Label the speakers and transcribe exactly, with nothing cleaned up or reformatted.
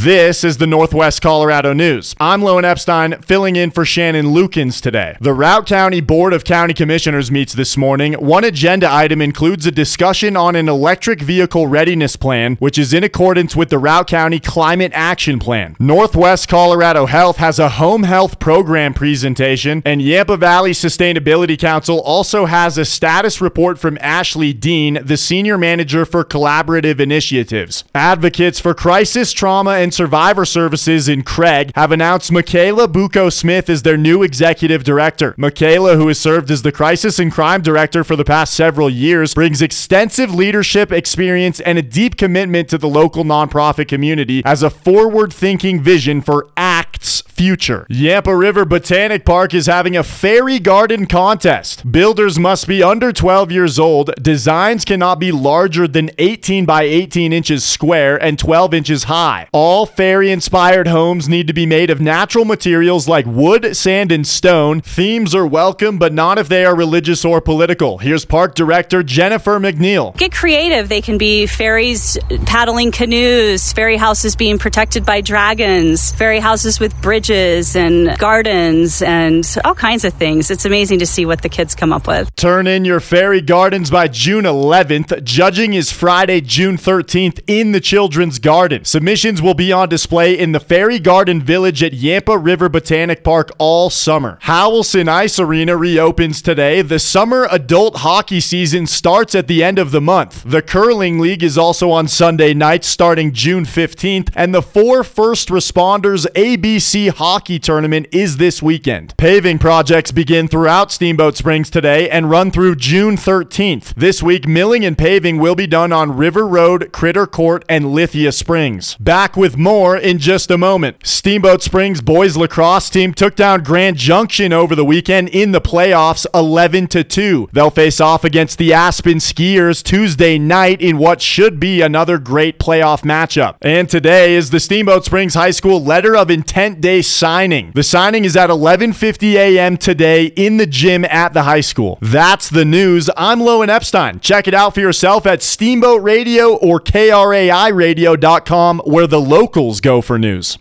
Speaker 1: This is the Northwest Colorado News. I'm Loan Epstein, filling in for Shannon Lukens today. The Routt County Board of County Commissioners meets this morning. One agenda item includes a discussion on an electric vehicle readiness plan, which is in accordance with the Routt County Climate Action Plan. Northwest Colorado Health has a home health program presentation, and Yampa Valley Sustainability Council also has a status report from Ashley Dean, the Senior Manager for Collaborative Initiatives. Advocates for crisis, trauma, and survivor services in Craig have announced Michaela Bucco-Smith as their new executive director. Michaela, who has served as the crisis and crime director for the past several years, brings extensive leadership experience and a deep commitment to the local nonprofit community as a forward-thinking vision for ACT's future. Yampa River Botanic Park is having a fairy garden contest. Builders must be under twelve years old. Designs cannot be larger than eighteen by eighteen inches square and twelve inches high. All fairy-inspired homes need to be made of natural materials like wood, sand, and stone. Themes are welcome, but not if they are religious or political. Here's Park Director Jennifer McNeil.
Speaker 2: Get creative. They can be fairies paddling canoes, fairy houses being protected by dragons, fairy houses with bridges and gardens and all kinds of things. It's amazing to see what the kids come up with.
Speaker 1: Turn in your fairy gardens by June eleventh. Judging is Friday, June thirteenth in the Children's Garden. Submissions will be on display in the Fairy Garden Village at Yampa River Botanic Park all summer. Howelson Ice Arena reopens today. The summer adult hockey season starts at the end of the month. The Curling League is also on Sunday nights starting June fifteenth, and the Four First Responders A B C Hockey Tournament is this weekend. Paving projects begin throughout Steamboat Springs today and run through June thirteenth. This week, milling and paving will be done on River Road, Critter Court, and Lithia Springs. Back with more in just a moment. Steamboat Springs boys lacrosse team took down Grand Junction over the weekend in the playoffs eleven to two. They'll face off against the Aspen Skiers Tuesday night in what should be another great playoff matchup. And today is the Steamboat Springs High School Letter of Intent Day signing. The signing is at eleven fifty a.m. today in the gym at the high school. That's the news. I'm Loan Epstein. Check it out for yourself at Steamboat Radio or K R A I radio dot com, where the locals go for news.